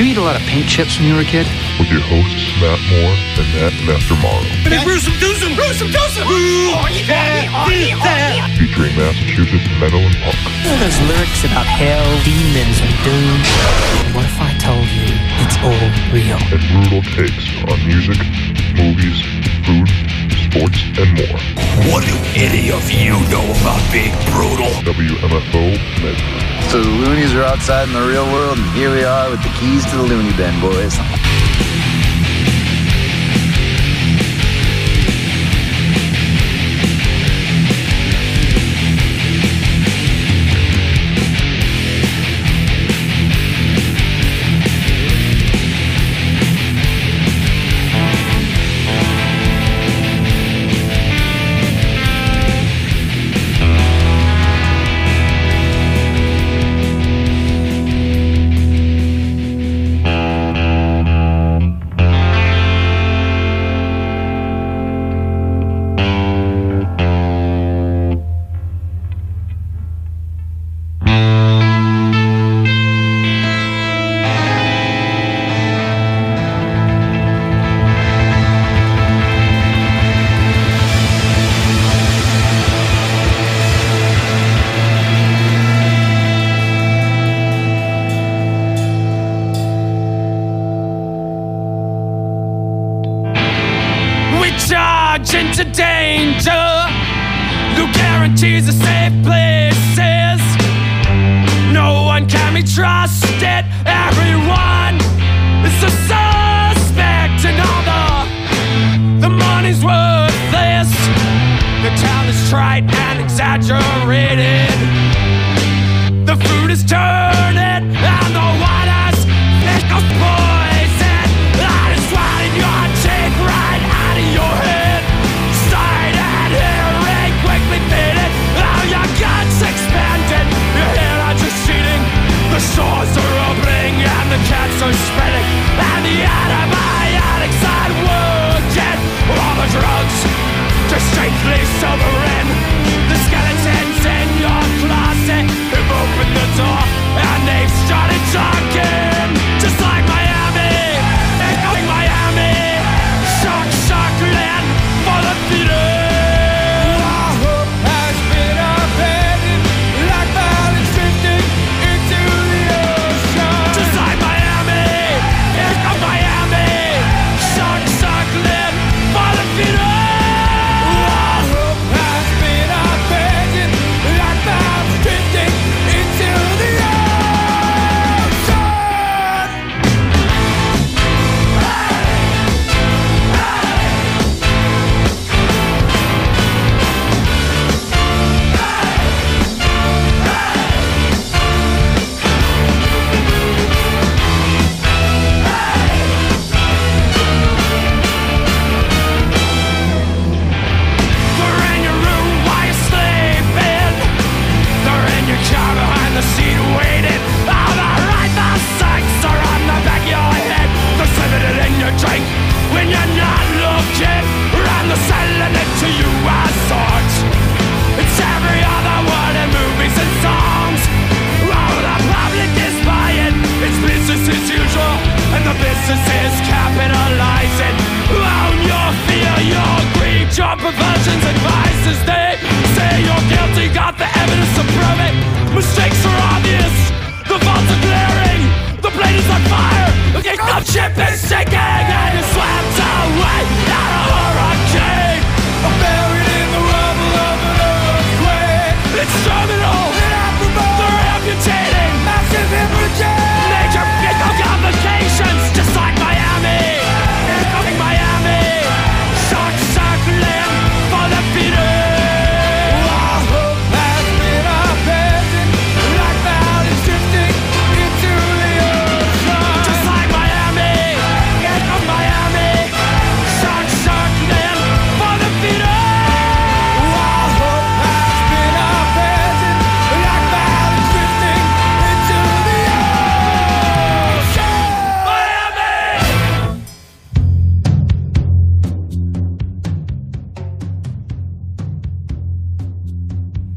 you eat a lot of paint chips when you were a kid? With your hosts, Matt Moore and Matt Mastermodel. Featuring Massachusetts metal and punk. Those lyrics about hell, demons, and doom. What if I told you it's all real? And brutal takes on music, movies, food, sports, and more. What do any of you know about being brutal? WMFO Medford. So the loonies are outside in the real world, and here we are with the keys to the loony bin, boys. Into danger, no guarantees of safe places. No one can be trusted. Everyone is a suspect, and all the money's worthless. The town is trite and exaggerated. The food is turning, and the water's thick of poison. That is right in your teeth, right out of your head. Quickly faded, all your guts expanded. Your hair are just cheating. The stores are opening and the cats are spreading, and the antibiotics aren't working. All the drugs distinctly sobering. The skeletons in your closet have opened the door and they've started talking. Just like Miami, Miami, shock land for the theater.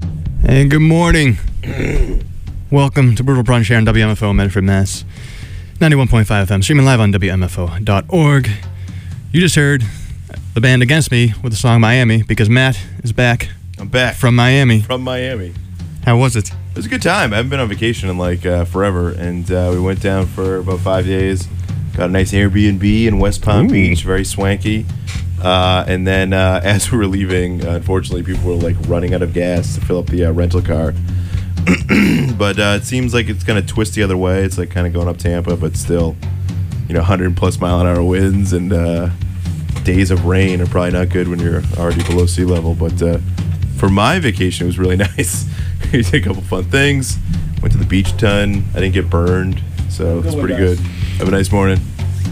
And good morning. Welcome to Brutal Brunch here on WMFO Medford, Mass. 91.5 FM, streaming live on WMFO.org. You just heard the band Against Me with the song Miami, because Matt is back. I'm back. From Miami. From Miami. How was it? It was a good time. I haven't been on vacation in like forever, and we went down for about 5 days. Got a nice Airbnb in West Palm Beach, very swanky. And then as we were leaving, unfortunately, people were like running out of gas to fill up the rental car. But it seems like it's going to twist the other way. It's like kind of going up Tampa, but still, 100 plus mile an hour winds and days of rain are probably not good when you're already below sea level. But for my vacation, it was really nice. We did a couple fun things. Went to the beach a ton. I didn't get burned, so it's pretty good. Have a nice morning.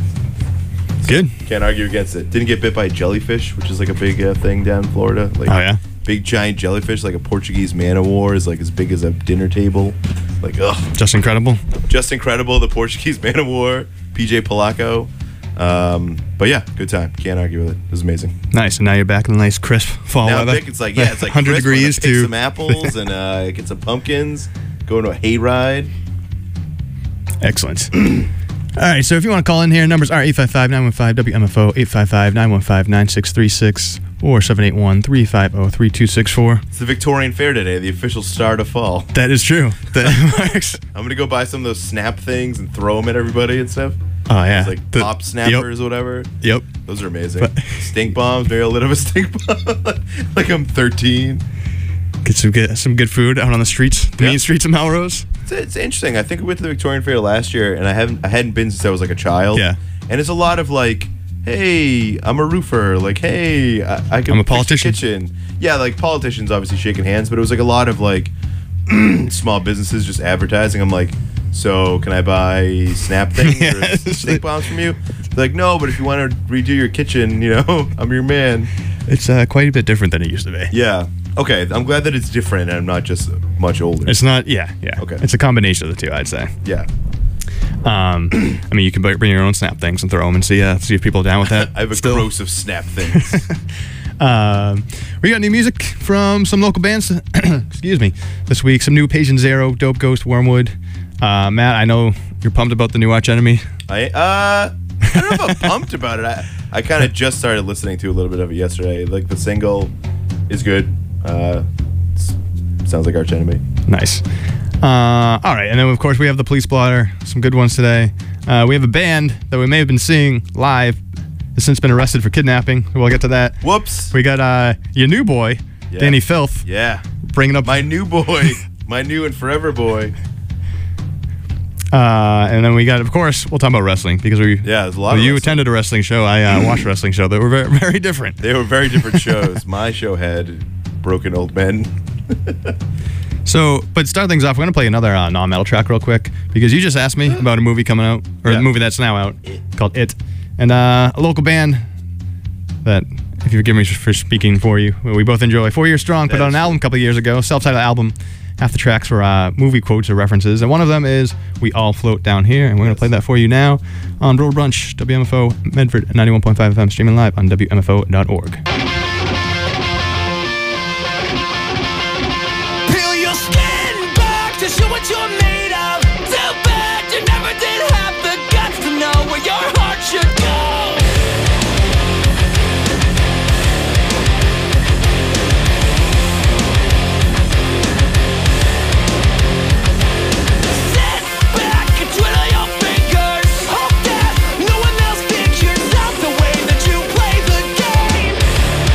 Good. Can't argue against it. Didn't get bit by a jellyfish, which is like a big thing down in Florida. Like, oh, yeah? Big giant jellyfish, like a Portuguese man-o-war, is like as big as a dinner table. Like, ugh. Just incredible. Just incredible. The Portuguese man-o-war, PJ Polacco. But yeah, good time. Can't argue with it. It was amazing. Nice. And now you're back in the nice crisp fall now weather. It's like 100 crisp. Degrees pick to some apples and get some pumpkins. Go to a hayride. Excellent. All right, so if you want to call in here, numbers are 855-915-WMFO, 855-915-9636, or 781-350-3264. It's the Victorian Fair today, the official start of fall. That is true. That works. I'm going to go buy some of those snap things and throw them at everybody and stuff. Oh, yeah. It's like pop snappers or whatever. Yep. Those are amazing. Stink bombs, maybe a little bit of a stink bomb. Like I'm 13. Get some good food out on the streets, the main streets of Melrose. It's interesting. I think we went to the Victorian Fair last year, and I hadn't been since I was like a child. Yeah. And it's a lot of like, hey, I'm a roofer. Like, hey, I can I'm a fix your politician. kitchen. Yeah, like politicians obviously shaking hands, but it was like a lot of like small businesses just advertising. I'm like, so can I buy snap things or stink bombs from you? They're like, no, but if you want to redo your kitchen, I'm your man. It's quite a bit different than it used to be. Yeah. Okay, I'm glad that it's different and I'm not just much older. It's not, yeah. Okay. It's a combination of the two, I'd say. Yeah. I mean, you can bring your own snap things and throw them and see if people are down with that. I have a gross of snap things. We got new music from some local bands. Excuse me. This week, some new Patient Zero, Dope Ghost, Wormwood. Matt, I know you're pumped about the new Arch Enemy. I don't know if I'm pumped about it. I kind of just started listening to a little bit of it yesterday. Like the single is good. Sounds like Arch Enemy. Nice. All right, and then of course we have the Police Blotter. Some good ones today. We have a band that we may have been seeing live has since been arrested for kidnapping. We'll get to that. Whoops. We got your new boy, Danny Filth. Yeah. Bringing up my new boy, my new and forever boy. And then we got, of course, we'll talk about wrestling because there's a lot of you wrestling. attended a wrestling show. I watched a wrestling show. They were very, very different. They were very different shows. My show had broken old men. So, but to start things off, we're going to play another non-metal track real quick because you just asked me about a movie coming out, or a movie that's now out called It. And a local band that, if you forgive me for speaking for you, we both enjoy. 4 Years Strong put out an album a couple of years ago, self-titled album. Half the tracks were movie quotes or references, and one of them is We All Float Down Here, and we're going to play that for you now on Road Brunch, WMFO, Medford, 91.5 FM, streaming live on WMFO.org. Peel your skin back to show what you're made of. Too bad you never did have the guts to know where your heart should go. Twiddle your fingers, hope that no one else figures out the way that you play the game.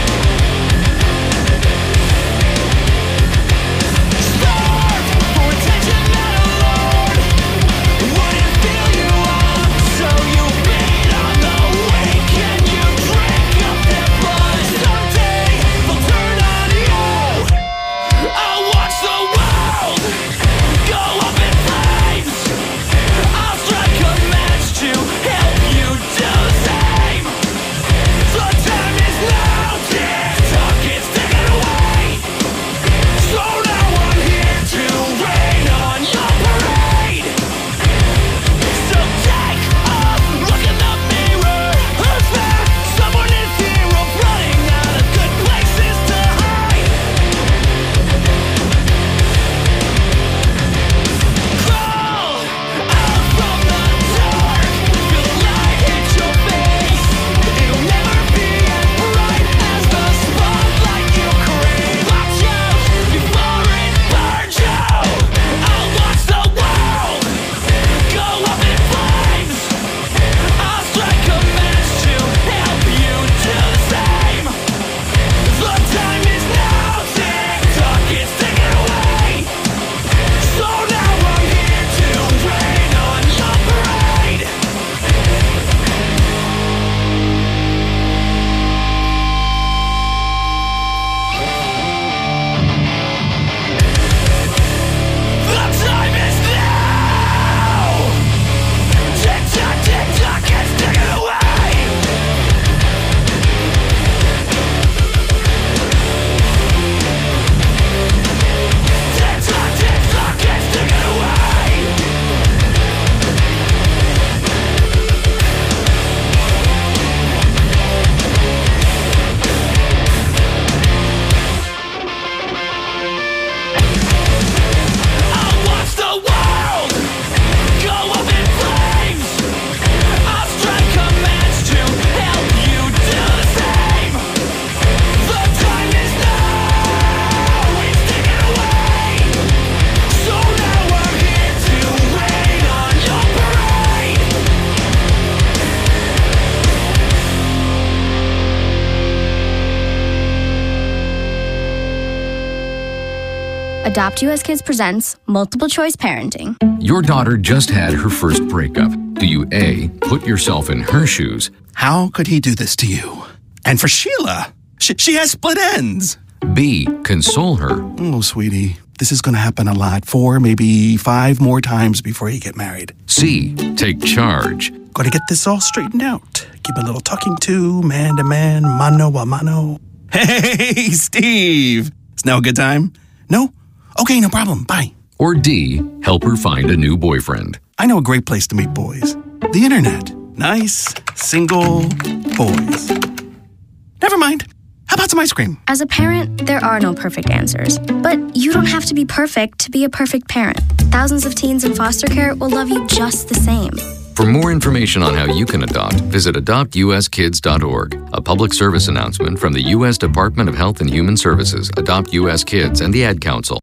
Adopt US Kids presents Multiple Choice Parenting. Your daughter just had her first breakup. Do you A, put yourself in her shoes? How could he do this to you? And for Sheila, she has split ends. B, console her? Oh, sweetie, this is going to happen a lot. 4, maybe 5 more times before you get married. C, take charge? Got to get this all straightened out. Keep a little talking to, man to man, mano a mano. Hey, Steve! Is now a good time? No? Okay, no problem. Bye. Or D, help her find a new boyfriend? I know a great place to meet boys. The internet. Nice, single boys. Never mind. How about some ice cream? As a parent, there are no perfect answers. But you don't have to be perfect to be a perfect parent. Thousands of teens in foster care will love you just the same. For more information on how you can adopt, visit adoptuskids.org. A public service announcement from the U.S. Department of Health and Human Services, Adopt U.S. Kids, and the Ad Council.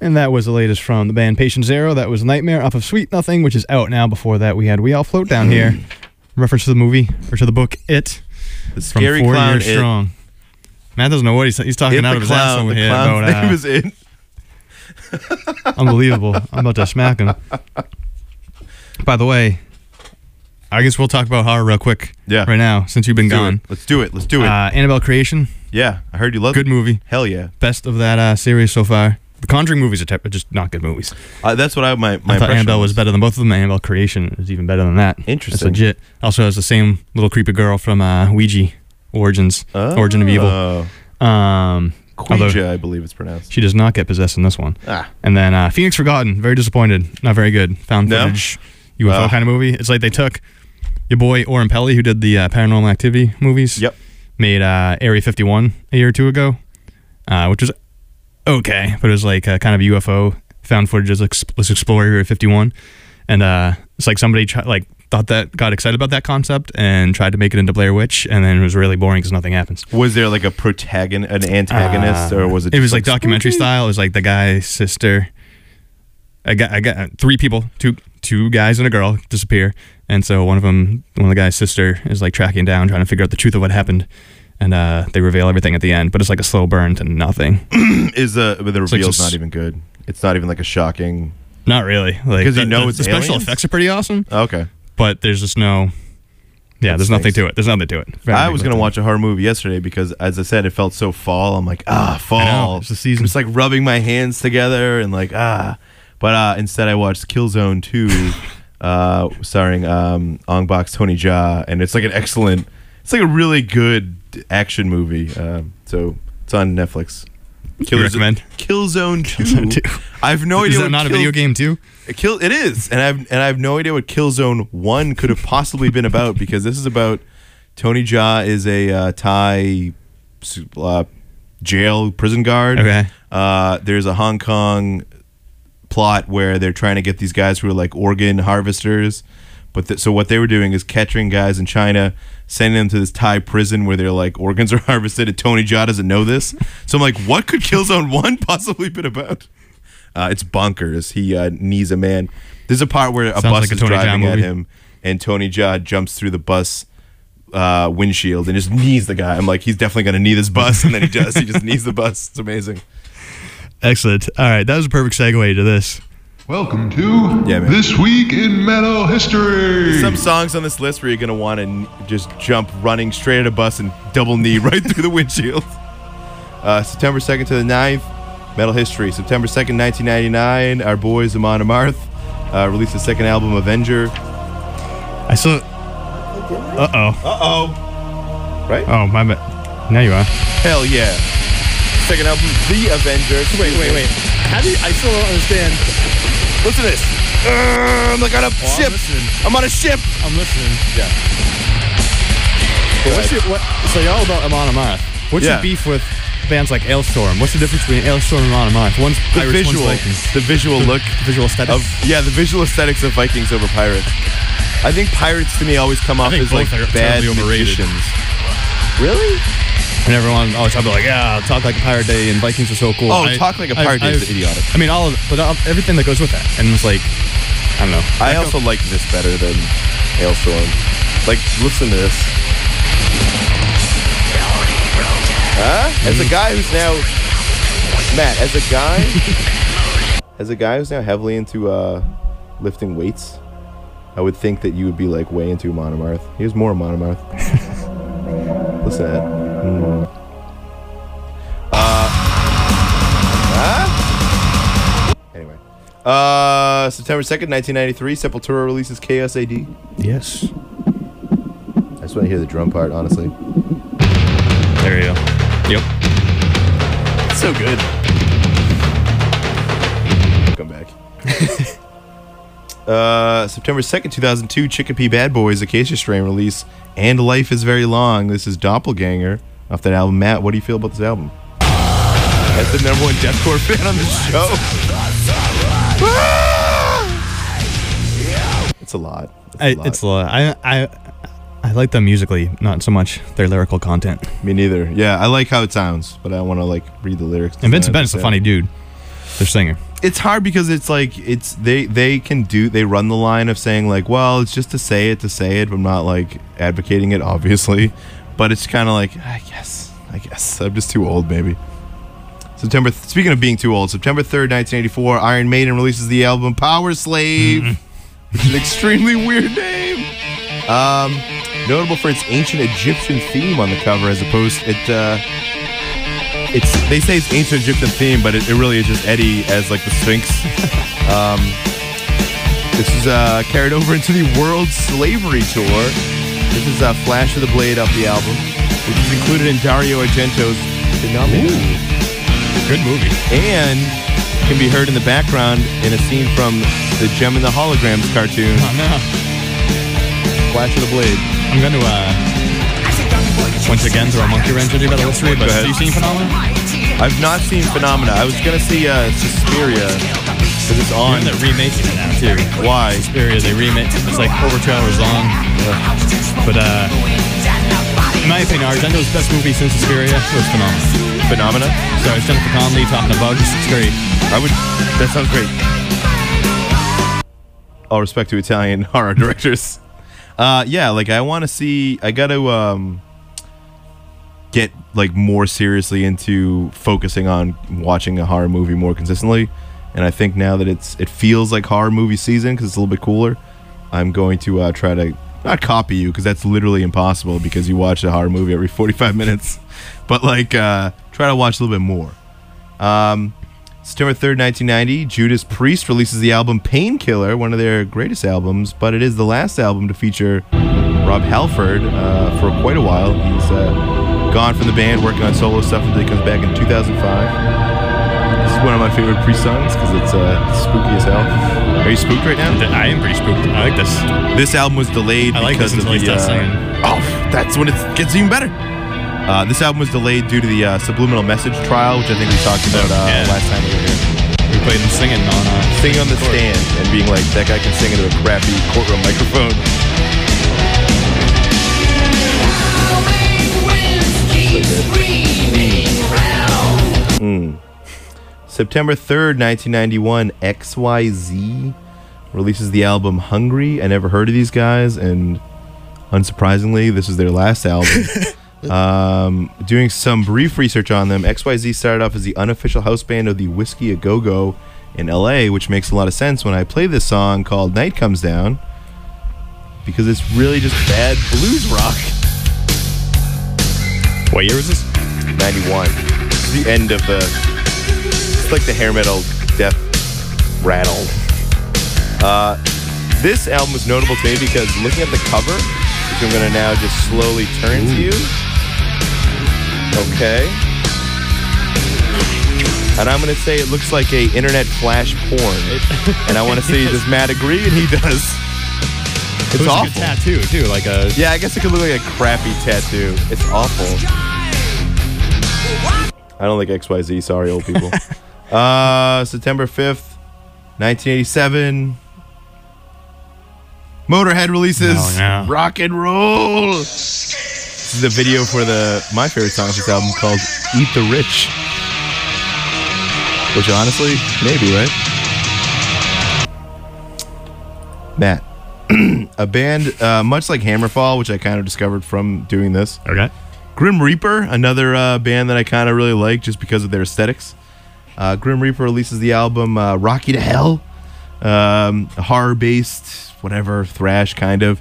And that was the latest from the band Patient Zero. That was Nightmare off of Sweet Nothing, which is out now. Before that, we had We All Float Down Here. Reference to the movie, or to the book, It. The Scary from 4 Clown Years It. Strong. Matt doesn't know what he's talking It out the of his ass clown. over The here clown's about. name is It. Unbelievable. I'm about to smack him. By the way, I guess we'll talk about horror real quick right now, since you've been gone. Let's do it. Let's do it. Annabelle Creation. Yeah, I heard you love it. Good movie. Hell yeah. Best of that series so far. The Conjuring movies are just not good movies. That's what my I thought Annabelle was better than both of them. Annabelle Creation is even better than that. Interesting. That's legit. Also has the same little creepy girl from Ouija Origin of Evil. Ouija, I believe it's pronounced. She does not get possessed in this one. And then Phoenix Forgotten, very disappointed. Not very good. Found footage UFO kind of movie. It's like they took your boy Oren Peli, who did the Paranormal Activity movies. Yep. Made Area 51 a year or two ago, which was okay, but it was like kind of UFO found footage. Let's explore Area 51, and it's like somebody got excited about that concept and tried to make it into Blair Witch, and then it was really boring because nothing happens. Was there like an antagonist, or was it? It was like documentary style. It was like the guy's sister. I got 3 people, two guys and a girl disappear, and so one of the guy's sister is like tracking down, trying to figure out the truth of what happened, and they reveal everything at the end, but it's like a slow burn to nothing. The reveal's not even good? It's not even like a shocking. Not really, like because it's the special aliens? effects are pretty awesome. Okay, but there's just no. Yeah, there's nothing to it. There's nothing to it. I was gonna watch a horror movie yesterday because, as I said, it felt so fall. I'm like, fall. I know, it's the season. I'm just like rubbing my hands together and like But instead, I watched Killzone 2, starring Ong Bak's Tony Jaa, and it's like it's like a really good action movie. So it's on Netflix. You recommend Killzone 2. I have no idea. Is that not a video game too? It is, and I have no idea what Killzone 1 could have possibly been about, because this is about Tony Jaa is a Thai jail prison guard. Okay. There's a Hong Kong plot where they're trying to get these guys who are like organ harvesters, but so what they were doing is capturing guys in China, sending them to this Thai prison where their like organs are harvested, and Tony Jaa doesn't know this. So I'm like, what could Killzone 1 possibly been about? It's bonkers. He knees a man. There's a part where a bus is driving at him, and Tony Jaa jumps through the bus windshield and just knees the guy. I'm like, he's definitely gonna knee this bus, and then he does. He just knees the bus. It's amazing. Excellent. All right, that was a perfect segue to this. Welcome to This Week in Metal History. Some songs on this list where you're going to want to just jump running straight at a bus and double knee right through the windshield. September 2nd to the 9th, Metal History. September 2nd, 1999, our boys Amon Amarth released the second album, Avenger. I saw... Uh-oh. Right? Oh, my bad. Now you are. Hell yeah. Second album, The Avenger. Wait. How do you... I still don't understand. Listen to this. I'm like on a ship. I'm on a ship. I'm listening. Yeah. So you're all about Amon Amarth. What's your beef with bands like Ailstorm? What's the difference between Ailstorm and Amon Amarth? One's Pirates, one's Vikings. The visual look. Visual aesthetics? The visual aesthetics of Vikings over Pirates. I think Pirates to me always come off as like bad magicians. Really? And everyone always talk about like, talk like a pirate day, and Vikings are so cool. Talk like a pirate day is idiotic. I mean, everything that goes with that, and it's like, I don't know. I also like this better than Ailstorm. Like, listen to this. As a guy who's now Matt, as a guy who's now heavily into lifting weights, I would think that you would be like way into Amon Amarth. Here's more Amon Amarth. Listen to that. Anyway, September 2nd, 1993, Sepultura releases Chaos AD. Yes. I just want to hear the drum part, honestly. There you go. Yep. It's so good. Come back. September 2nd, 2002, Chicopee Bad Boys, Acacia Strain release, And Life is Very Long. This is Doppelganger off that album. Matt, what do you feel about this album? As the #1 deathcore fan on the show. It's a lot. It's a lot. I like them musically, not so much their lyrical content. Me neither. Yeah, I like how it sounds, but I want to like read the lyrics. And Vincent Bennett's a funny dude. Their singer. It's hard because it's like they run the line of saying like, well, it's just to say it, but I'm not like advocating it, obviously. But it's kind of like, I guess I'm just too old, maybe. Speaking of being too old, September 3rd, 1984, Iron Maiden releases the album Power Slave, which is an extremely weird name. Notable for its ancient Egyptian theme on the cover, as opposed they say it's ancient Egyptian theme, but it really is just Eddie as like the Sphinx. This is carried over into the World Slavery Tour. This is Flash of the Blade off the album, which is included in Dario Argento's Phenomena. Good movie. And can be heard in the background in a scene from the Gem and the Holograms cartoon. Oh no. Flash of the Blade. I'm going to once again throw a monkey wrench at you about the history, but have you seen Phenomena? I've not seen Phenomena. I was going to see Suspiria, because it's on. They're remaking it now, too. Why? Suspiria, they remake. It's like over 2 hours long. But, in my opinion, Argento's best movie since Suspiria was Phenomena. So it's Jennifer Connelly talking to bugs. It's great. That sounds great. All respect to Italian horror directors. Yeah, like I got to get like more seriously into focusing on watching a horror movie more consistently. And I think now that it feels like horror movie season because it's a little bit cooler, I'm going to try to not copy you because that's literally impossible because you watch a horror movie every 45 minutes. But like try to watch a little bit more. September 3rd, 1990, Judas Priest releases the album Painkiller, one of their greatest albums, but it is the last album to feature Rob Halford for quite a while. He's gone from the band, working on solo stuff until he comes back in 2005. This is one of my favorite Priest songs because it's spooky as hell. Are you spooked right now? I am pretty spooked. I like this. This album was delayed because of the... Oh, that's when it gets even better. This album was delayed due to the subliminal message trial, which I think we talked about last time we were here. We played them singing on the stand and being like, that guy can sing into a crappy courtroom microphone. September 3rd, 1991, XYZ releases the album Hungry. I never heard of these guys, and unsurprisingly, this is their last album. Doing some brief research on them, XYZ started off as the unofficial house band of the Whiskey A Go-Go in LA, which makes a lot of sense when I play this song called Night Comes Down, because it's really just bad blues rock. What year was this? 91. It's the end of it's like the hair metal death rattle. This album was notable to me because looking at the cover, which I'm going to now just slowly turn to you. Okay. And I'm going to say it looks like a internet flash porn. And I want to see, does Matt agree? And he does. It's awful. A good tattoo, too. Yeah, I guess it could look like a crappy tattoo. It's awful. I don't like XYZ. Sorry, old people. September 5th, 1987. Motorhead releases Rock and Roll. This is the video for my favorite song of this album called Eat the Rich. Which honestly, maybe, right? Matt. A band much like Hammerfall, which I kind of discovered from doing this. Okay. Grim Reaper, another band that I kind of really like just because of their aesthetics. Grim Reaper releases the album Rocky to Hell. Horror-based, whatever, thrash kind of.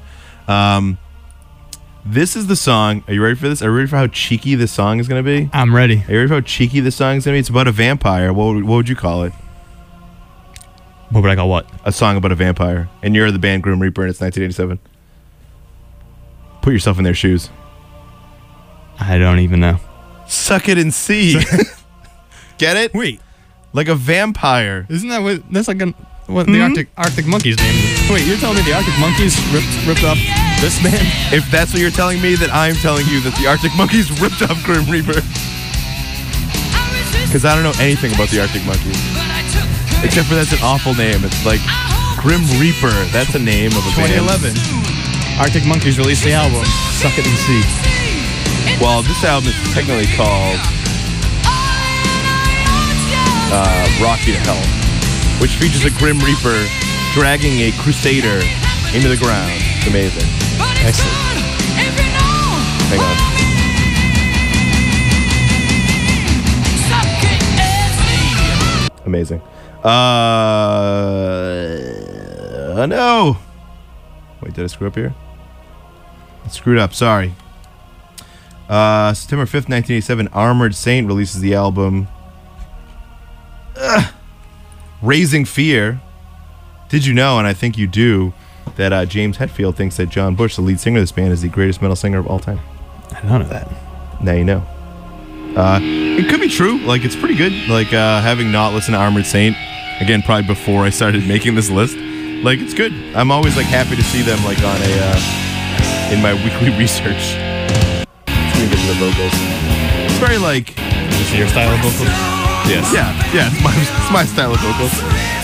This is the song. Are you ready for this? Are you ready for how cheeky this song is going to be? I'm ready. Are you ready for how cheeky this song is going to be? It's about a vampire. What would you call it? What would I call what? A song about a vampire. And you're the band Grim Reaper and it's 1987. Put yourself in their shoes. I don't even know. Suck it and see. Get it? Wait. Like a vampire. Isn't that what... That's like the Arctic Monkeys name. Wait, you're telling me the Arctic Monkeys ripped off this band? If that's what you're telling me, then I'm telling you that the Arctic Monkeys ripped off Grim Reaper. Because I don't know anything about the Arctic Monkeys. Except for that's an awful name. It's like Grim Reaper. That's a name of a 2011. band. Arctic Monkeys released the album Suck It and See. Well, this album is technically called Rocky to Hell. which features a Grim Reaper dragging a Crusader into the ground. It's amazing. Excellent. Hang on. Amazing. No. Wait, did I screw up here? I screwed up. Sorry. September 5th, 1987, Armored Saint releases the album Raising Fear. Did you know, and I think you do, that James Hetfield thinks that John Bush, the lead singer of this band, is the greatest metal singer of all time? I didn't know that. Now you know. It could be true. Like, it's pretty good. Like, having not listened to Armored Saint, again, probably before I started making this list, like, it's good. I'm always, like, happy to see them, like, on a, in my weekly research. Let's get to the vocals. It's very, like... Is this your style of vocals? Yes. Yeah, it's my style of vocals.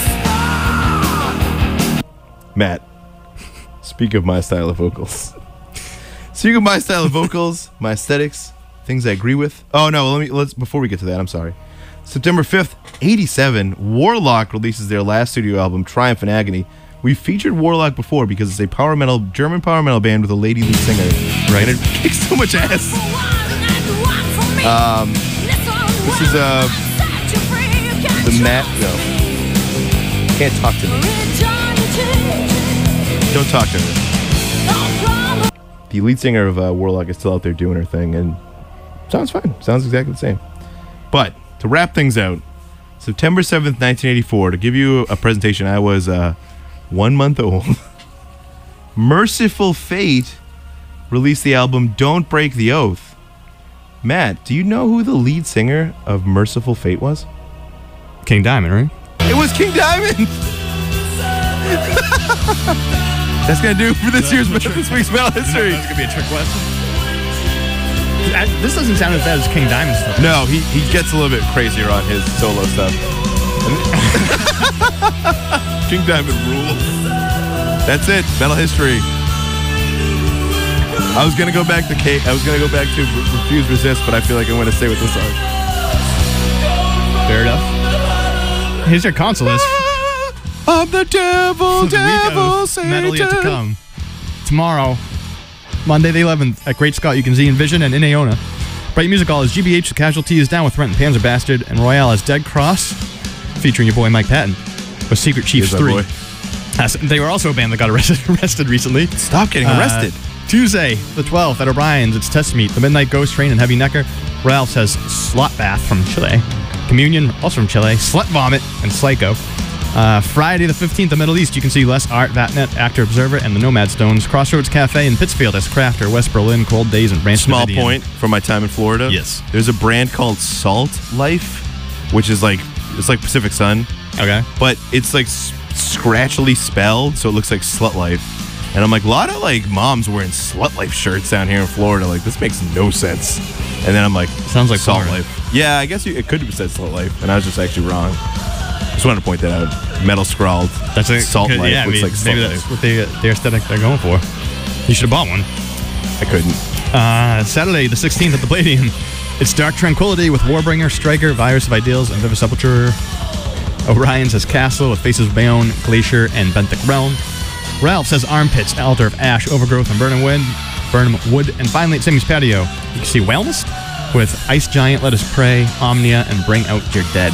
Matt, speak of my style of vocals. Speak of my style of vocals, my aesthetics, things I agree with. Oh no, let's before we get to that, I'm sorry. September 5th, 87, Warlock releases their last studio album, Triumph and Agony. We featured Warlock before because it's a German power metal band with a lady lead singer. Right. And it kicks so much ass. This is the Matt. No. Can't talk to me. Don't talk to me. The lead singer of Warlock is still out there doing her thing, and sounds fine. Sounds exactly the same. But to wrap things out, September 7th, 1984, to give you a presentation, I was 1 month old. Merciful Fate released the album Don't Break the Oath. Matt, do you know who the lead singer of Merciful Fate was? King Diamond, right? It was King Diamond! That's going to do it for this week's Metal History. That's going to be a trick question. This doesn't sound as bad as King Diamond stuff. No, he gets a little bit crazier on his solo stuff. King Diamond rules. That's it. Metal History. I was gonna go back to Refuse Resist, but I feel like I'm gonna stay with this song. Fair enough. Here's your console list. I'm the devil, Satan. Metal yet to come. Tomorrow, Monday the 11th, at Great Scott, you can see Envision and in Iona. Bright Music Hall is GBH, The Casualties, Down with Rent and Panzer Bastard, and Royale as Dead Cross, featuring your boy Mike Patton, with Secret Chiefs 3. They were also a band that got arrested recently. Stop getting arrested. Tuesday, the 12th, at O'Brien's, it's Test Meet, The Midnight Ghost Train, and Heavy Necker. Ralph's has Slot Bath from Chile. Communion, also from Chile. Slut Vomit, and Psycho. Friday the 15th, the Middle East, you can see Les Art, Vatnet, Actor Observer, and the Nomad Stones. Crossroads Cafe in Pittsfield as Crafter, West Berlin, Cold Days, and Branch Small Davidian. point from my time in Florida. Yes. There's a brand called Salt Life, which is like, it's like Pacific Sun. Okay. But it's like scratchily spelled, so it looks like Slut Life. And I'm like, a lot of like moms wearing Slut Life shirts down here in Florida. Like, this makes no sense. And then I'm like, sounds like Salt porn. Life. Yeah, I guess it could have said Slut Life, and I was just actually wrong. Just wanted to point that out. Metal scrawled. That's a Salt Life. Yeah, looks like Slut maybe Life. that's what the aesthetic they're going for. You should have bought one. I couldn't. Saturday, the 16th at the Palladium, it's Dark Tranquility with Warbringer, Striker, Virus of Ideals, and Vivisepulture. Orion's has Castle with Faces of Bayonne, Glacier, and Benthic Realm. Ralph says Armpits, Altar of Ash, Overgrowth, and Burnham Wood. And finally at Sammy's Patio, you can see Wellness with Ice Giant, Let Us Pray, Omnia, and Bring Out Your Dead.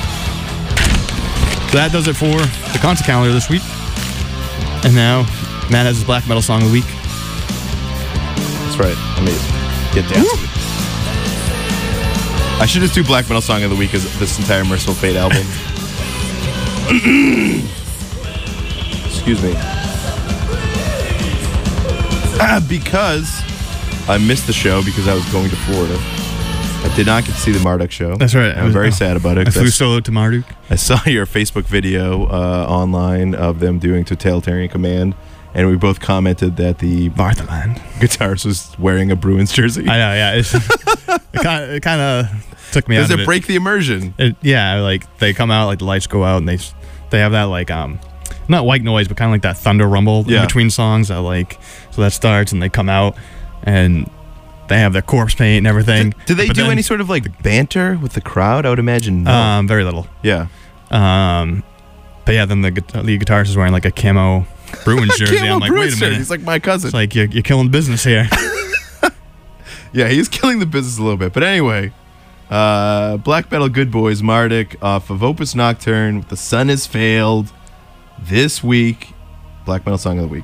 So that does it for the concert calendar this week. And now, Matt has his black metal song of the week. That's right. Let me get down to it. I should just do black metal song of the week as this entire Merciful Fate album. Excuse me. Because I missed the show because I was going to Florida. I did not get to see the Marduk show. That's right. I'm very sad about it. I flew solo to Marduk. I saw your Facebook video online of them doing Totalitarian Command, and we both commented that the Barthaland guitarist was wearing a Bruins jersey. I know, yeah. It kind of took me out of it. Does it break the immersion? Yeah, like they come out, like the lights go out, and they have that like not white noise, but kind of like that thunder rumble in between songs. That like so that starts and they come out and they have their corpse paint and everything. Do they do any sort of like banter with the crowd? I would imagine no. Very little. Yeah. But yeah, then the lead guitarist is wearing like a camo Bruins jersey. Camo I'm like, Bruins wait a shirt. minute. He's like my cousin. It's like you're killing business here. Yeah, he's killing the business a little bit. But anyway, Black Metal Good Boys, Marduk off of Opus Nocturne, The Sun Has Failed. This week, Black Metal Song of the Week.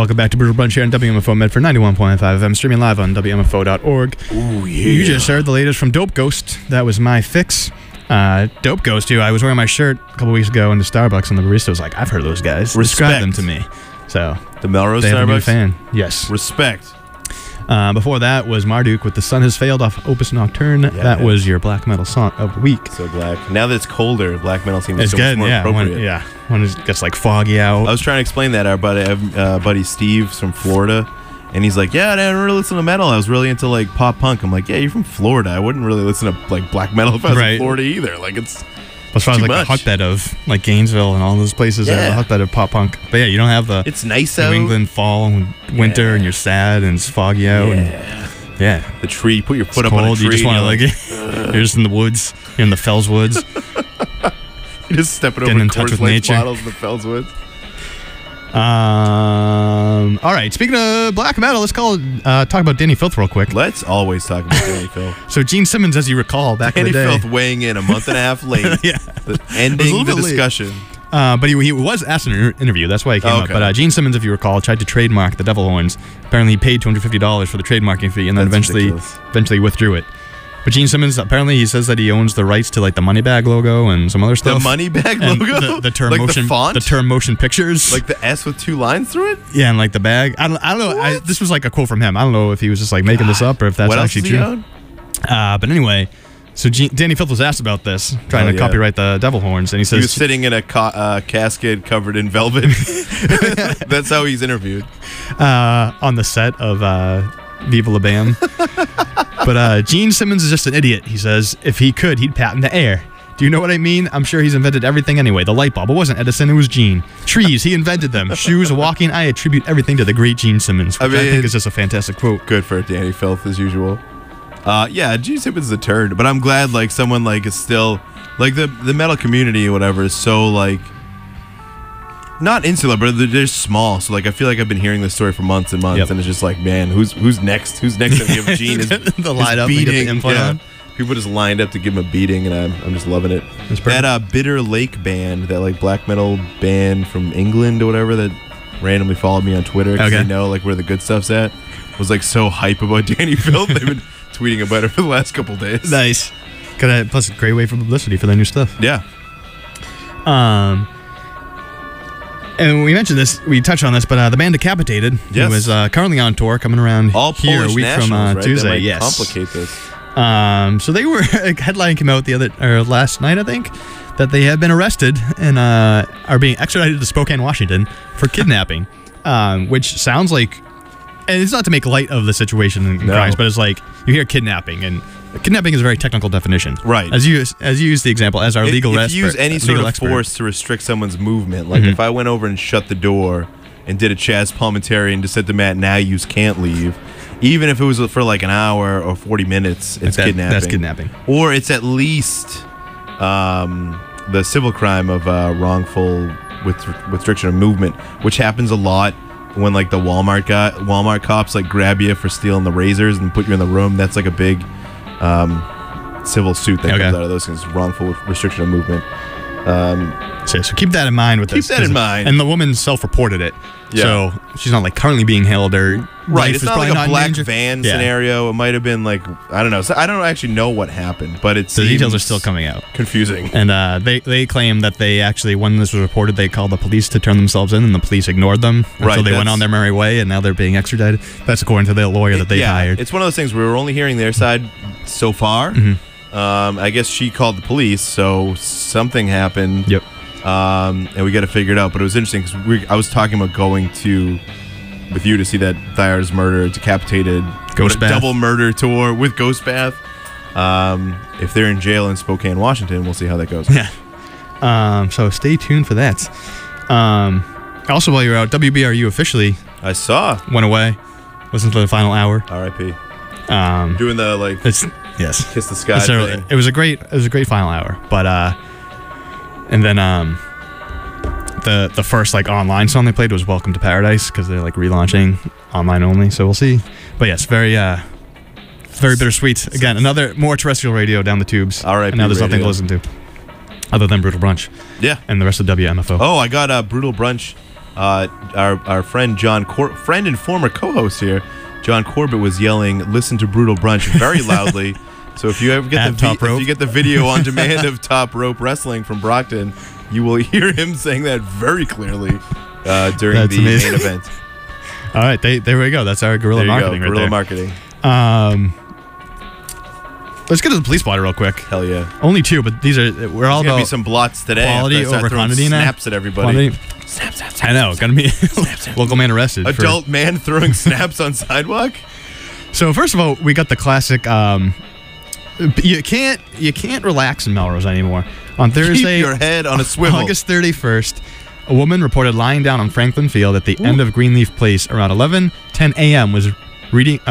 Welcome back to Brutal Brunch here on WMFO Medford 91.5 FM, streaming live on WMFO.org. Ooh, yeah. You just heard the latest from Dope Ghost. That was my fix. Dope Ghost, I was wearing my shirt a couple weeks ago into Starbucks, and the barista was like, I've heard of those guys. Describe them to me. So the Melrose they have Starbucks? a new fan. Yes. Respect. Before that was Marduk with The Sun Has Failed off Opus Nocturne. Yeah, that was your black metal song of the week. So black. Now that it's colder, black metal seems It's so good, much more appropriate. when it gets like foggy out. I was trying to explain that. Our buddy Steve's from Florida, and he's like, "Yeah, I didn't really listen to metal. I was really into like pop punk." I'm like, "Yeah, you're from Florida. I wouldn't really listen to like black metal if I was in Florida either. Like it's as far as too like much. the hotbed of like Gainesville and all those places that are the hotbed of pop punk. But yeah, you don't have the It's nice New out. England fall and winter, and you're sad and it's foggy out. And, the tree. Put your foot it's up on a cold. tree. You just want to and like you're just in the woods. You're in the Fells Woods. You're just stepping Getting over in touch Coors with Light nature. bottles in the Fells Woods. All right. Speaking of black metal, let's talk about Danny Filth real quick. Let's always talk about Danny Filth. So Gene Simmons, as you recall, back Danny in the day, Filth weighing in a month and a half late. Yeah. Ending the discussion. But he was asked in an interview. That's why he came up. Okay. But Gene Simmons, if you recall, tried to trademark the Devil Horns. Apparently, he paid $250 for the trademarking fee, and then That's eventually withdrew it. But Gene Simmons, apparently, he says that he owns the rights to like the Moneybag logo and some other stuff. The Moneybag And logo? the term Like the motion, font? the term motion pictures, Like the S with two lines through it? yeah, and like the bag. I don't know. This was like a quote from him. I don't know if he was just like making this up or if that's What else actually does he true. own? But anyway. So Danny Filth was asked about this, trying to copyright the Devil Horns, and he He says was sitting in a casket covered in velvet. That's how he's interviewed. On the set of Viva La Bam. But Gene Simmons is just an idiot. He says if he could, he'd patent the air. Do you know what I mean? I'm sure he's invented everything anyway. The light bulb. It wasn't Edison, it was Gene. Trees, he invented them. Shoes, walking. I attribute everything to the great Gene Simmons, which I think is just a fantastic quote. Good for Danny Filth as usual. Yeah, Gene Simmons is a turd, but I'm glad like someone like is still like the metal community or whatever is so like not insular, but they're just small. So like I feel like I've been hearing this story for months and months, and it's just like, man, who's next? Who's next to give Gene his The line up and get the beating? input on. People just lined up to give him a beating, and I'm just loving it. That Bitter Lake band, that like black metal band from England or whatever, that randomly followed me on Twitter because they know like where the good stuff's at, was like so hype about Danny Filth. They've been tweeting about it for the last couple days. Nice. Plus, a great way for publicity for their new stuff. Yeah. And we mentioned this, we touched on this, but the band Decapitated, who is currently on tour, coming around All here Polish a week from nationals, right? Tuesday. That might Yes. complicate this. So they were a headline came out last night, I think, that they have been arrested and are being extradited to Spokane, Washington for kidnapping, which sounds like, and it's not to make light of the situation and crimes, but it's like you hear kidnapping, and kidnapping is a very technical definition, right? As you used the example as our legal if you use any sort of expert. force to restrict someone's movement, like if I went over and shut the door and did a Chaz Palminteri and just said to Matt, "Now you can't leave." Even if it was for like an hour or 40 minutes, it's kidnapping. That's kidnapping. Or it's at least the civil crime of wrongful restriction of movement, which happens a lot when like the Walmart cops like grab you for stealing the razors and put you in the room. That's like a big civil suit that comes out of those things. Wrongful restriction of movement. So keep that in mind with this. Keep that in mind. And the woman self-reported it. Yeah. So she's not like currently being held or Right, it's not like a black danger. van Yeah. scenario. It might have been like, I don't know. So I don't actually know what happened, but it's The details are still coming out. Confusing. And they claim that they actually, when this was reported, they called the police to turn themselves in, and the police ignored them until they went on their merry way, and now they're being extradited. That's according to the lawyer that they hired. It's one of those things where we're only hearing their side so far. I guess she called the police, so something happened. Yep. And we got to figure it out. But it was interesting because I was talking about going with you to see that Thayer's Murder Decapitated Ghost Bath. double murder tour with Ghost Bath. If they're in jail in Spokane, Washington, we'll see how that goes. Yeah. So stay tuned for that. Also, while you're out, WBRU officially went away. Wasn't the final hour. R.I.P. Doing the like kiss the sky thing. It was a great final hour, but and then the first like online song they played was Welcome to Paradise because they're like relaunching online only, so we'll see. But yes, very bittersweet. Again, another more terrestrial radio down the tubes. R.I.P. And now there's nothing to listen to other than Brutal Brunch. Yeah. And the rest of WMFO. Oh, I got Brutal Brunch our friend friend and former co-host here, John Corbett, was yelling, "Listen to Brutal Brunch" very loudly. So if you ever get if you get the video on demand of Top Rope Wrestling from Brockton, you will hear him saying that very clearly during the main event. All right, there we go. That's our guerrilla marketing. Guerrilla marketing. Let's get to the police blotter real quick. Hell yeah. Only 2, but we're all about be some blots today. Quality over quantity. Snaps at everybody. Snaps. I know. Gonna be local man arrested. Adult man throwing snaps on sidewalk. So first of all, we got the classic. You can't relax in Melrose anymore. On Thursday, keep your head on a swivel. August 31st, a woman reported lying down on Franklin Field at the end of Greenleaf Place around 11:10 a.m. was reading.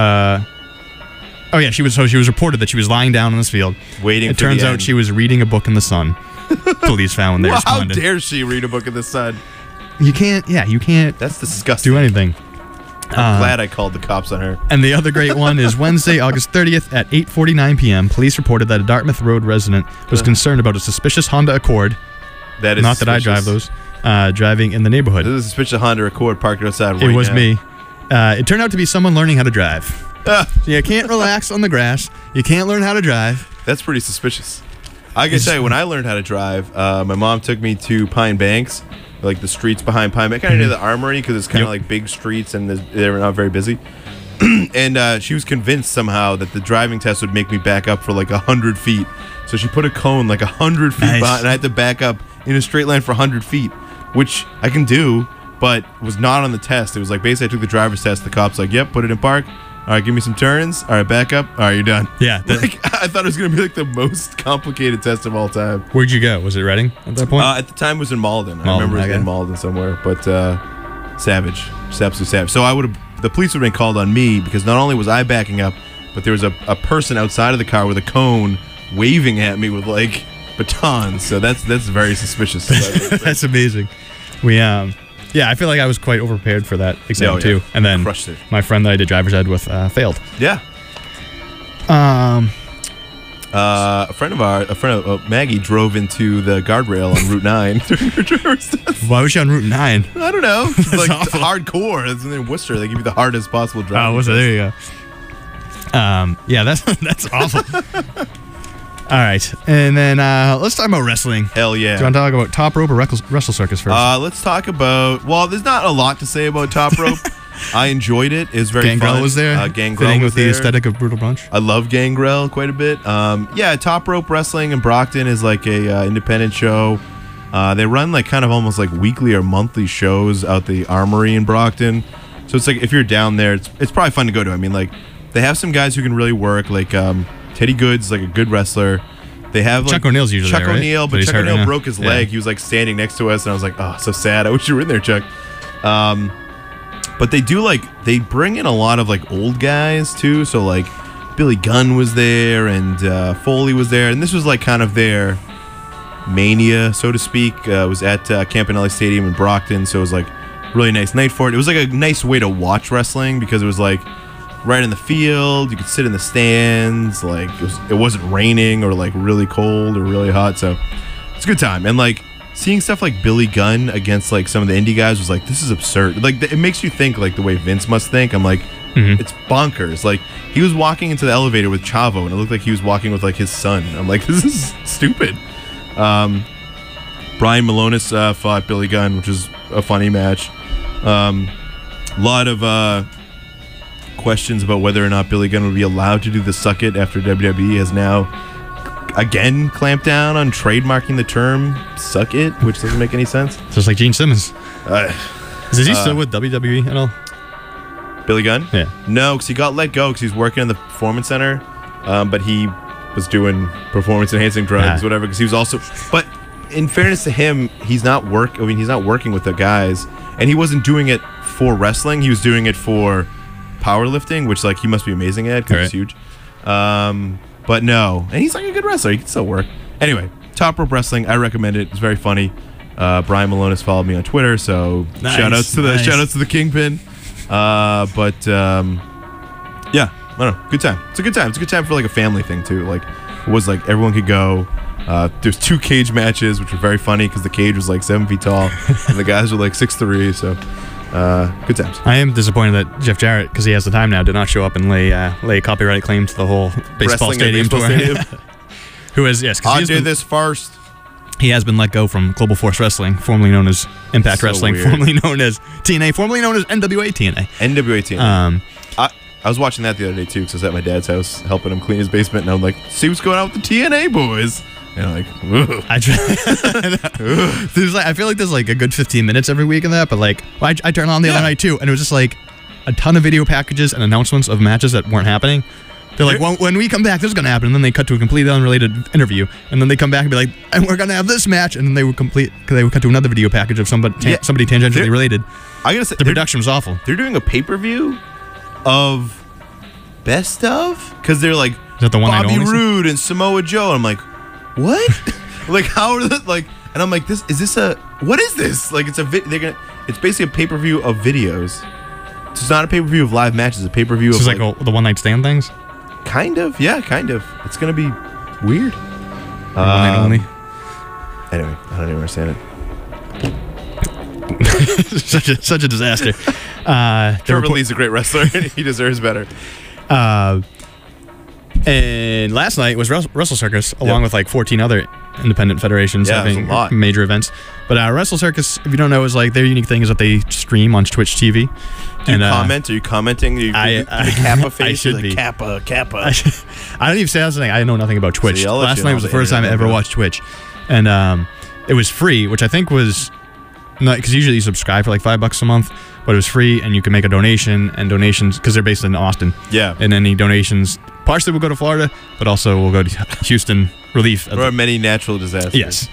She was reported that she was lying down on this field. Waiting. It turns out she was reading a book in the sun. Police found when they responded. How dare she read a book in the sun? You can't. That's disgusting. Do anything. I'm glad I called the cops on her. And the other great one is Wednesday, August 30th at 8:49 p.m. Police reported that a Dartmouth Road resident was concerned about a suspicious Honda Accord. That is not suspicious. That I drive those. Driving in the neighborhood. This is a suspicious Honda Accord parked outside right now. It was me. It turned out to be someone learning how to drive. So you can't relax on the grass. You can't learn how to drive. That's pretty suspicious. I can tell you, when I learned how to drive, my mom took me to Pine Banks, like the streets behind Pine Banks, kind of near the Armory, because it's kind of like big streets and they're not very busy. And she was convinced somehow that the driving test would make me back up for like 100 feet. So she put a cone like 100 feet behind, and I had to back up in a straight line for 100 feet, which I can do, but was not on the test. It was like basically I took the driver's test. The cop's like, "Yep, put it in park. All right, give me some turns. All right, back up. All right, you're done." Yeah. I thought it was going to be like the most complicated test of all time. Where'd you go? Was it Reading at that point? At the time, it was in Malden. I remember it was in Malden somewhere. But savage. Just absolutely savage. So the police would have been called on me because not only was I backing up, but there was a person outside of the car with a cone waving at me with like batons. So that's very suspicious. That's amazing. Yeah, I feel like I was quite overprepared for that exam too, and then crushed it. My friend that I did driver's ed with failed. Yeah. A friend of Maggie drove into the guardrail on Route 9 during her driver's test. Why was she on Route 9? I don't know. It's like hardcore. It's in Worcester. They give you the hardest possible driving. Oh, was it? There you go. Yeah, that's awful. All right, and then let's talk about wrestling. Hell yeah. Do you want to talk about Top Rope or Wrestle Circus first? Let's talk about... Well, there's not a lot to say about Top Rope. I enjoyed it. It was very Gangrel fun. Was there. Gangrel was with there. The aesthetic of Brutal Brunch. I love Gangrel quite a bit. Yeah, Top Rope Wrestling in Brockton is like a independent show. They run like kind of almost like weekly or monthly shows out the Armory in Brockton. So it's like if you're down there, it's probably fun to go to. I mean, like they have some guys who can really work. Like Teddy Good's like a good wrestler. They have like Chuck O'Neill's usually Chuck there, right? O'Neill, but Chuck O'Neill broke his leg. He was like standing next to us, and I was like, "Oh, so sad. I wish you were in there, Chuck." But they bring in a lot of like old guys too. So like Billy Gunn was there, and Foley was there, and this was like kind of their mania, so to speak. It was at Campanelli Stadium in Brockton, so it was like really nice night for it. It was like a nice way to watch wrestling because it was like right in the field. You could sit in the stands. Like it wasn't raining or like really cold or really hot, so it's a good time. And like seeing stuff like Billy Gunn against like some of the indie guys was like, this is absurd. Like it makes you think like the way Vince must think. I'm like, it's bonkers. Like he was walking into the elevator with Chavo, and it looked like he was walking with like his son. I'm like, this is stupid. Brian Malonis fought Billy Gunn, which was a funny match. A lot of questions about whether or not Billy Gunn would be allowed to do the suck it after WWE has now again clamped down on trademarking the term suck it, which doesn't make any sense. Just like Gene Simmons. Is he still with WWE at all? Billy Gunn? Yeah. No, because he got let go because he was working in the Performance Center, but he was doing performance-enhancing drugs, whatever, because he was also... But in fairness to him, he's not working with the guys, and he wasn't doing it for wrestling. He was doing it for powerlifting, which like he must be amazing at because he's huge. But no, and he's like a good wrestler. He can still work. Anyway, Top Rope Wrestling, I recommend it. It's very funny. Brian Malonis followed me on Twitter, so shout outs to the Kingpin. Yeah, I don't know. Good time. It's a good time. It's a good time for like a family thing too. Like was like everyone could go. There's 2 cage matches, which were very funny because the cage was like 7 feet tall and the guys were like 6'3". So good times. I am disappointed that Jeff Jarrett, because he has the time now, did not show up and lay a copyright claim to the whole baseball stadium tour. Who is, yes, I did this first. He has been let go from Global Force Wrestling, formerly known as Impact Wrestling, weird. formerly known as TNA, formerly known as NWA TNA. NWA TNA. I was watching that the other day too, because I was at my dad's house helping him clean his basement, and I'm like, see what's going on with the TNA boys. And I'm like, ugh. I feel like there's like a good 15 minutes every week in that, but like I turned on the other night too, and it was just like a ton of video packages and announcements of matches that weren't happening. They're like, when we come back, this is going to happen. And then they cut to a completely unrelated interview. And then they come back and be like, and we're going to have this match. And then they would cut to another video package of somebody tangentially related. I got to say, the production was awful. They're doing a pay-per-view of Best Of? Because they're like, is that the one Bobby Roode and Samoa Joe. And I'm like, what? Like, how are they, like, and I'm like, what is this? Like, it's it's basically a pay-per-view of videos. It's not a pay-per-view of live matches. It's a pay-per-view of like the one-night stand things? Kind of, yeah, kind of. It's going to be weird. Only. Anyway, I don't even understand it. such a disaster. Trevor Lee's a great wrestler, and he deserves better. And last night was Wrestle Circus, along with like 14 other independent federations having major events. But Wrestle Circus, if you don't know, is like their unique thing is that they stream on Twitch TV. Do you comment? Are you commenting? The Kappa face? I should be. Kappa. I don't even say that. I know nothing about Twitch. See, last night was the first time I ever watched Twitch. And it was free, which I think was not, because usually you subscribe for like $5 a month, but it was free, and you can make a donation, and donations, because they're based in Austin. Yeah. And any donations partially will go to Florida, but also will go to Houston relief. There are many natural disasters. Yes.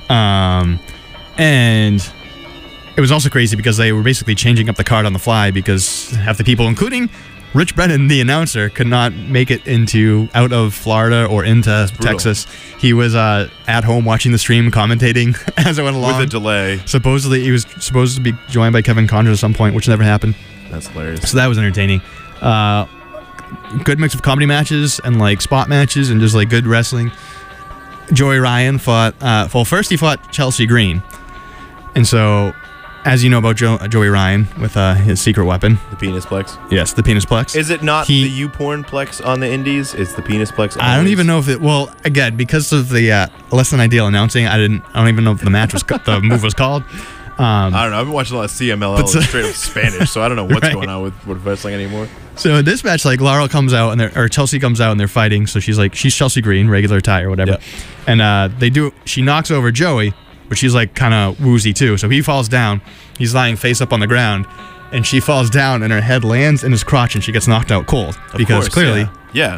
And it was also crazy because they were basically changing up the card on the fly because half the people, including Rich Brennan, the announcer, could not make it out of Florida or into Texas. He was at home watching the stream, commentating as it went along. With a delay. Supposedly, he was supposed to be joined by Kevin Conrad at some point, which never happened. That's hilarious. So that was entertaining. Good mix of comedy matches and like spot matches and just like good wrestling. Joey Ryan fought, first he fought Chelsea Green. And so, as you know about Joey Ryan with his secret weapon. The penis plex? Yes, the penis plex. Is it not the U-porn plex on the indies? It's the penis plex. I don't even know if it, well, again, because of the less than ideal announcing, I don't even know if the match was, the move was called. I don't know. I've been watching a lot of CMLL and straight up Spanish, so I don't know what's going on with wrestling anymore. So in this match, like Laurel comes out or Chelsea comes out and they're fighting. So she's Chelsea Green, regular attire, whatever. Yep. And she knocks over Joey, but she's like kind of woozy too. So he falls down. He's lying face up on the ground, and she falls down, and her head lands in his crotch, and she gets knocked out cold because clearly,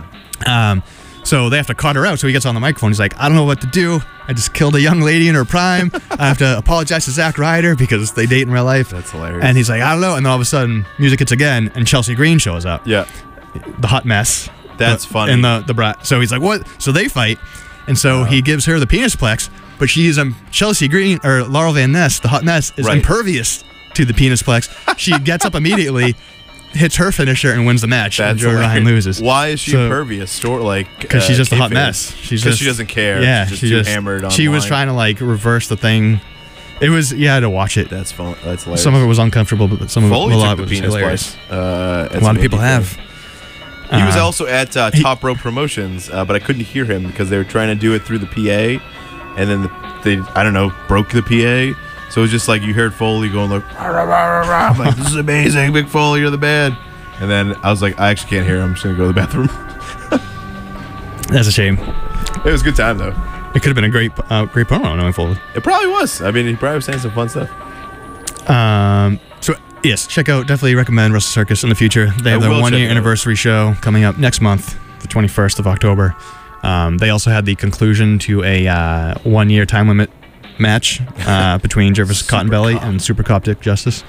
so they have to cut her out. So he gets on the microphone. He's like, I don't know what to do. I just killed a young lady in her prime. I have to apologize to Zack Ryder because they date in real life. That's hilarious. And he's like, I don't know. And then all of a sudden, music hits again, and Chelsea Green shows up. Yeah. The hot mess. That's funny. And the brat. So he's like, what? So they fight, and so he gives her the penis plex, but she's Chelsea Green, or Laurel Van Ness, the hot mess, is impervious to the penis plex. She gets up immediately, hits her finisher, and wins the match. That's and Joey Ryan loses. Why is she impervious? Because she's just a hot mess. Because she doesn't care. Yeah, she's just too hammered on. She was trying to like reverse the thing. It was you had to watch it. That's fun. That's hilarious. Some of it was uncomfortable, but some of it a lot was hilarious. A lot of people have. He was also at Top Rope Promotions, but I couldn't hear him because they were trying to do it through the PA, and then they broke the PA. So it was just like you heard Foley going like, rah, rah, rah, rah. I'm like, this is amazing, Big Foley, you're the man. And then I was like, I actually can't hear him. I'm just gonna go to the bathroom. That's a shame. It was a good time though. It could have been a great promo knowing Foley. It probably was. I mean, he probably was saying some fun stuff. So yes, definitely recommend Wrestle Circus in the future. They have their 1-year anniversary show coming up next month, the 21st of October. They also had the conclusion to a 1-year time limit match between Jervis Cottonbelly and Super Cop Dick Justice.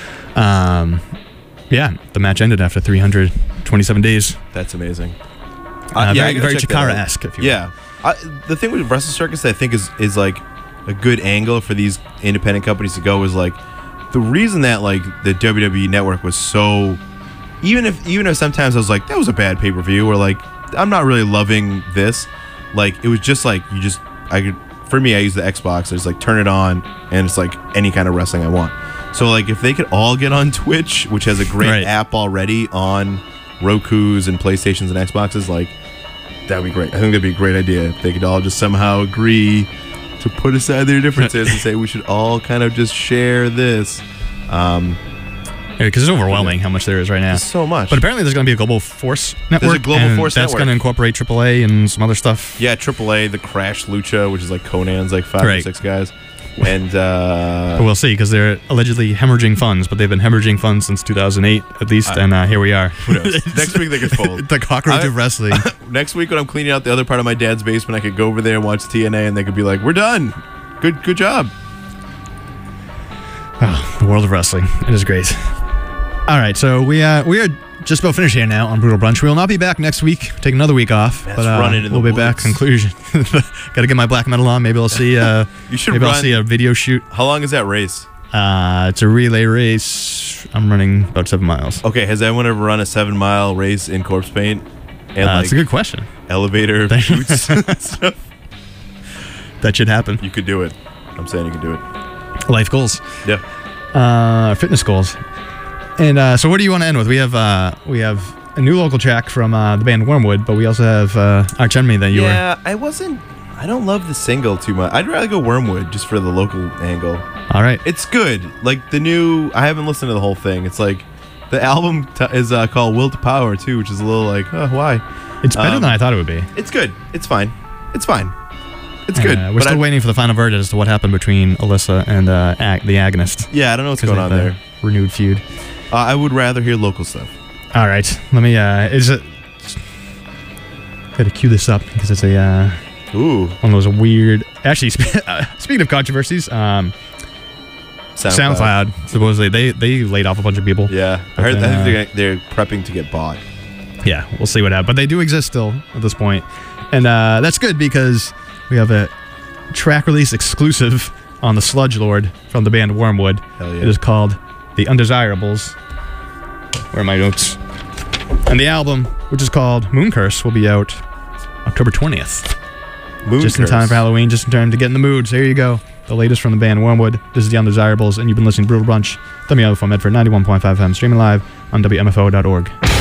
The match ended after 327 days. Very Chikara-esque, if you will. Yeah. The thing with Wrestle Circus that I think is like a good angle for these independent companies to go is like the reason that like the WWE Network was so even if sometimes I was like that was a bad pay-per-view or like I'm not really loving this, like it was just like for me, I use the Xbox. I just like turn it on, and it's like any kind of wrestling I want. So like if they could all get on Twitch, which has a great app already on Roku's and PlayStations and Xboxes, like that would be great. I think that'd be a great idea if they could all just somehow agree to put aside their differences and say we should all kind of just share this. Because it's overwhelming how much there is right now. There's so much. But apparently there's going to be a Global Force network. There's a Global Force network. That's going to incorporate AAA and some other stuff. Yeah, AAA, the Crash Lucha, which is like Conan's like 5 or 6 guys. And but we'll see, because they're allegedly hemorrhaging funds, but they've been hemorrhaging funds since 2008 at least, and here we are. Who knows? Next week they get fold. The cockroach of wrestling. Next week when I'm cleaning out the other part of my dad's basement, I could go over there and watch TNA, and they could be like, "We're done. Good job." Oh, the world of wrestling. It is great. All right, so we are just about finished here now on Brutal Brunch. We will not be back next week. Take another week off. That's running in the we'll be woods. back. Conclusion. Got to get my black metal on. Maybe I'll see. You should maybe run. I'll see a video shoot. How long is that race? It's a relay race. I'm running about 7 miles. Okay, has anyone ever run a 7-mile race in corpse paint? And That's a good question. Elevator shoots and stuff. That should happen. You could do it. I'm saying you could do it. Life goals. Yeah. Fitness goals. And so what do you want to end with? We have a new local track from the band Wormwood, but we also have Arch Enemy that you were... Yeah, I don't love the single too much. I'd rather go Wormwood just for the local angle. All right. It's good. Like the new... I haven't listened to the whole thing. It's like... The album is called Will to Power too, which is a little like, oh, why? It's better than I thought it would be. It's good. It's fine. It's fine. It's good. We're still waiting for the final verdict as to what happened between Alyssa and the Agonist. Yeah, I don't know what's going on there. Renewed feud. I would rather hear local stuff. All right, let me. Gotta cue this up because it's a one of those weird. Actually, speaking of controversies, SoundCloud supposedly they laid off a bunch of people. Yeah, I think they're prepping to get bought. Yeah, we'll see what happens. But they do exist still at this point, and that's good because we have a track release exclusive on the Sludge Lord from the band Wormwood. Hell yeah. It is called The Undesirables. Where are my notes? And the album, which is called Moon Curse, will be out October 20th. Just in time for Halloween, just in time to get in the mood. So here you go. The latest from the band Wormwood. This is The Undesirables, and you've been listening to Brutal Brunch. WMFO Medford 91.5 FM, streaming live on WMFO.org.